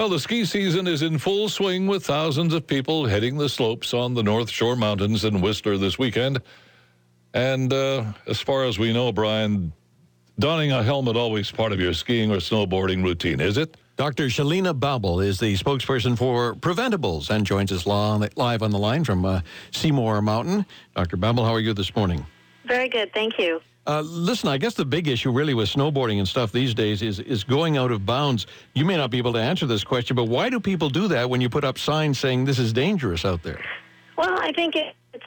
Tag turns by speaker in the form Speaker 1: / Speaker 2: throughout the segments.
Speaker 1: Well, the ski season is in full swing with thousands of people heading the slopes on the North Shore Mountains in Whistler this weekend. And as far as we know, Brian, donning a helmet always part of your skiing or snowboarding routine, is it?
Speaker 2: Dr. Shalina Babel is the spokesperson for Preventables and joins us live on the line from Seymour Mountain. Dr. Babel, how are you this morning?
Speaker 3: Very good, thank you.
Speaker 2: Listen, I guess the big issue really with snowboarding and stuff these days is going out of bounds. You may not be able to answer this question, but why do people do that when you put up signs saying this is dangerous out there?
Speaker 3: Well, I think it's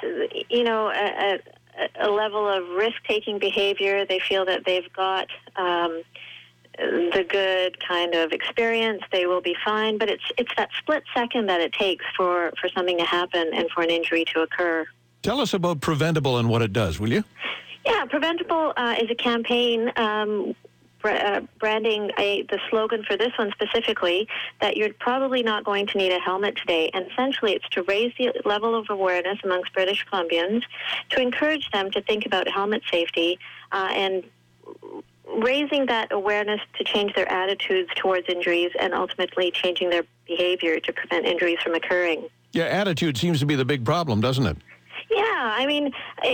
Speaker 3: a level of risk-taking behavior. They feel that they've got the good kind of experience. They will be fine, but it's that split second that it takes for something to happen and for an injury to occur.
Speaker 2: Tell us about Preventable and what it does, will you?
Speaker 3: Yeah, Preventable is a campaign branding the slogan for this one specifically, that you're probably not going to need a helmet today. And essentially it's to raise the level of awareness amongst British Columbians, to encourage them to think about helmet safety and raising that awareness to change their attitudes towards injuries and ultimately changing their behavior to prevent injuries from occurring.
Speaker 2: Yeah, attitude seems to be the big problem, doesn't it?
Speaker 3: Yeah, I mean,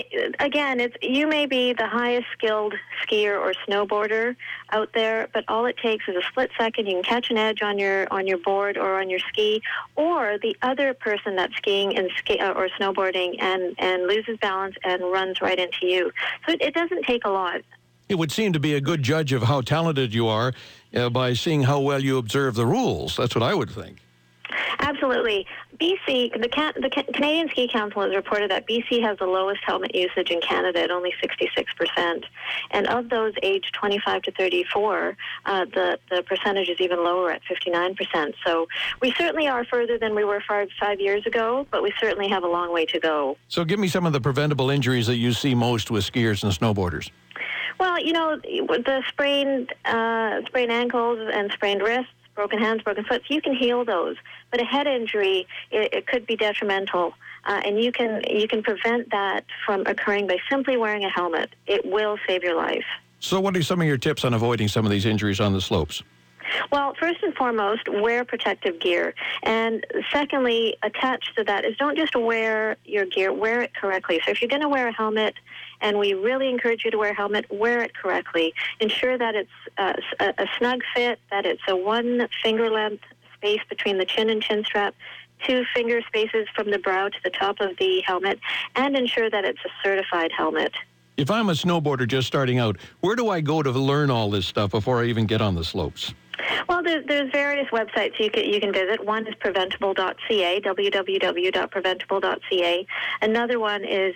Speaker 3: you may be the highest skilled skier or snowboarder out there, but all it takes is a split second. You can catch an edge on your board or on your ski, or the other person that's skiing and or snowboarding and loses balance and runs right into you. So it doesn't take a lot.
Speaker 2: It would seem to be a good judge of how talented you are by seeing how well you observe the rules. That's what I would think.
Speaker 3: Absolutely. BC, the Canadian Ski Council has reported that BC has the lowest helmet usage in Canada at only 66%. And of those aged 25 to 34, the percentage is even lower at 59%. So we certainly are further than we were 5 years ago, but we certainly have a long way to go.
Speaker 2: So give me some of the preventable injuries that you see most with skiers and snowboarders.
Speaker 3: Well, the sprained ankles and sprained wrists, broken hands, broken foot, you can heal those. But a head injury, it could be detrimental, and you can prevent that from occurring by simply wearing a helmet. It will save your life.
Speaker 2: So what are some of your tips on avoiding some of these injuries on the slopes?
Speaker 3: Well, first and foremost, wear protective gear. And secondly, attached to that is don't just wear your gear, wear it correctly. So if you're going to wear a helmet, and we really encourage you to wear a helmet, wear it correctly. Ensure that it's a snug fit, that it's a 1 finger length space between the chin and chin strap, 2 finger spaces from the brow to the top of the helmet, and ensure that it's a certified helmet.
Speaker 2: If I'm a snowboarder just starting out, where do I go to learn all this stuff before I even get on the slopes?
Speaker 3: Well, there's various websites you can visit. One is preventable.ca, www.preventable.ca. Another one is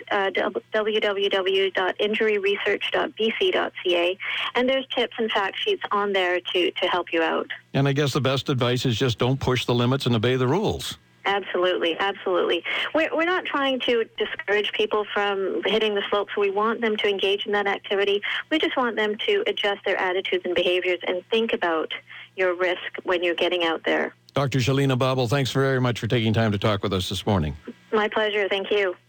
Speaker 3: www.injuryresearch.bc.ca. And there's tips and fact sheets on there to help you out.
Speaker 2: And I guess the best advice is just don't push the limits and obey the rules.
Speaker 3: Absolutely, absolutely. We're not trying to discourage people from hitting the slopes. We want them to engage in that activity. We just want them to adjust their attitudes and behaviors and think about your risk when you're getting out there.
Speaker 2: Dr. Shalina Babel, thanks very much for taking time to talk with us this morning.
Speaker 3: My pleasure. Thank you.